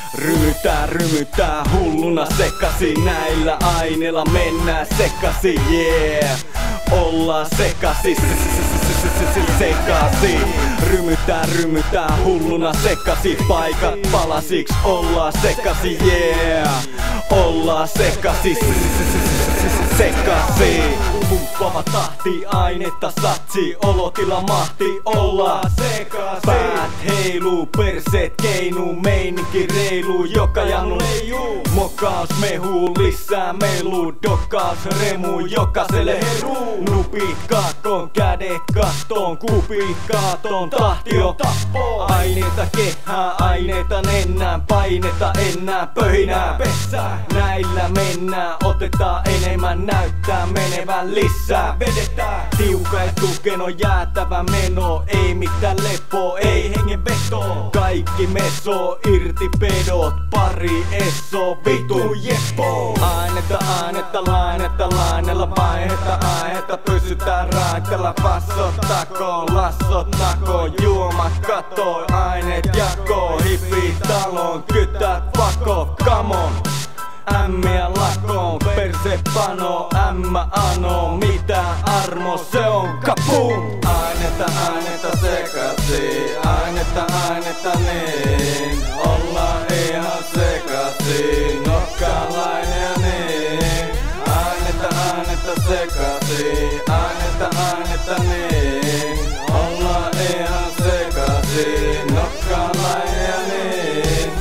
Rymytää hulluna sekasi, näillä aineilla mennään sekasi, yeah. Ollaan sekasi, sekasi. Rymytää hulluna sekasi, paikat palasiks, ollaan sekasi, yeah. Ollaan sekasi, sekasi. Pumppava tahti, ainetta satsi, olotila mahti, ollaan sekasi. Päät heiluu, perseet keinuu, meininki reiluu, joka janu leijuu. Mokaus mehuu, lisää meluu, dokkaus remuu, jokaiselle heruu. Nupit kakkoon, kädet kattoon, kupit kaatoon, tahti on tappoon. Aineita kehää, aineita nennään, paineta enää, pöhinää pessää. Näillä mennään, otetaan enemmän, näyttää menevän lisää. Vedetään tiuka etuken on jäätävä meno, ei mitään lepoa, ei hengenvetoa. Kaikki mesoo, irti pedot, pari esso, vitu jeppo. Ainetta lainella vaihetta, aihetta pysytään raitella. Passot takoon, lassot nakoon, juomat katoo, aineet jakoo. Hippit taloon, kytät pako, come on. Ämmiä lakoon, perse panoo, ämmä anoo, mitä armo se on, kapum! Ainetta sekasi, ainetta niin, ollaan ihan sekasi, nokkalainen ja niin. Ainetta sekasi, ainetta niin, ollaan ihan sekasi, nokkalainen ja niin.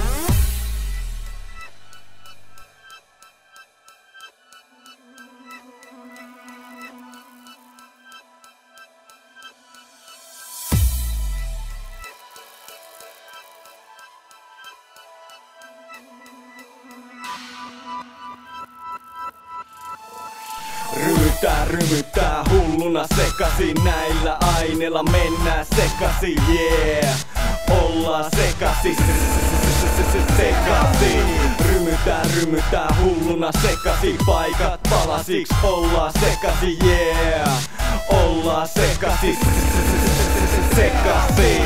Rymytää hulluna sekasi, näillä aineilla mennään sekasi, yeah. Ollaan sekasi, sekasi. Rymytää hulluna sekasi, paikat palasiks, ollaan sekasi, yeah. Ollaan sekasi, sekasi.